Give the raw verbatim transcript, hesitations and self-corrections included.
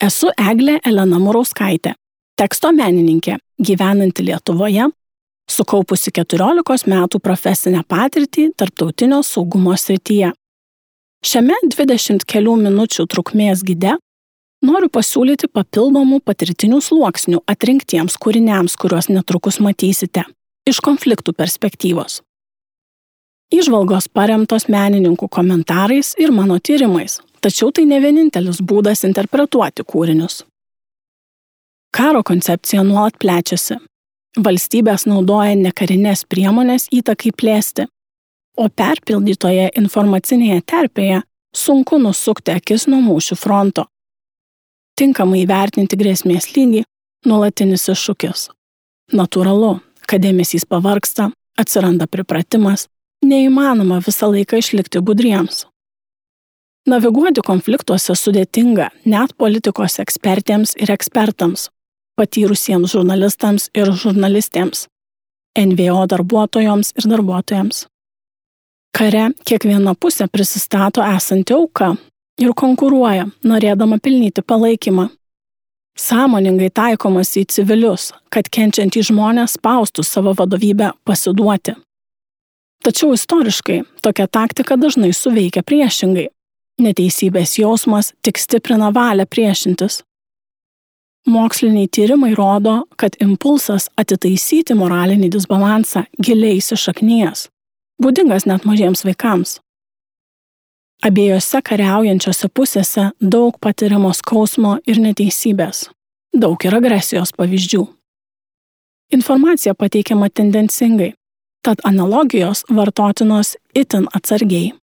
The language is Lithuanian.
Esu Eglė Elena Murauskaitė, teksto menininkė, gyvenanti Lietuvoje, sukaupusi keturiolikos metų profesinę patirtį tarptautinio saugumo srityje. Šiame dvidešimt kelių minučių trukmės gide noriu pasiūlyti papildomų patirtinių sluoksnių atrinktiems kūriniams, kuriuos netrukus matysite, iš konfliktų perspektyvos. Įžvalgos paremtos menininkų komentarais ir mano tyrimais, tačiau tai ne vienintelis būdas interpretuoti kūrinius. Karo koncepcija nuolat plečiasi. Valstybės naudoja nekarinės priemonės įtakai plėsti, o perpildytoje informacinėje terpėje sunku nusukti akis nuo mūšių fronto. Tinkamai įvertinti grėsmės lygį – nuolatinis iššūkis. Natūralu, kad dėmesys pavargsta, atsiranda pripratimas, neįmanoma visą laiką išlikti budriems. Naviguoti konfliktuose sudėtinga net politikos ekspertėms ir ekspertams, patyrusiems žurnalistams ir žurnalistėms, N V O darbuotojoms ir darbuotojams. Kare kiekviena pusė prisistato esanti auka ir konkuruoja, norėdama pelnyti palaikymą. Sąmoningai taikomas į civilius, kad kenčiantys žmonės spaustų savo vadovybę pasiduoti. Tačiau istoriškai tokia taktika dažnai suveikia priešingai. Neteisybės jausmas tik stiprina valią priešintis. Moksliniai tyrimai rodo, kad impulsas atitaisyti moralinį disbalansą giliai įsišaknijęs, būdingas net mažiems vaikams. Abiejose kariaujančiose pusėse daug patiriamo skausmo ir neteisybės, daug ir agresijos pavyzdžių. Informacija pateikiama tendencingai, tad analogijos vartotinos itin atsargiai.